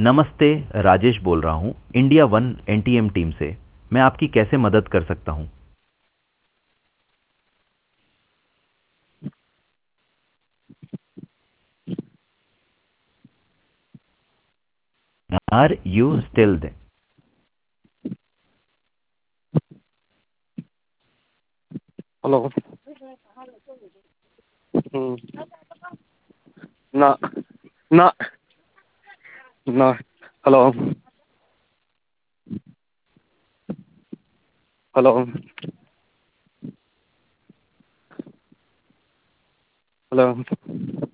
नमस्ते। राजेश बोल रहा हूँ इंडिया वन एनटीएम टीम से। मैं आपकी कैसे मदद कर सकता हूँ? Are you still there? Hello. ना ना ना। हेलो। हेलो। हेलो।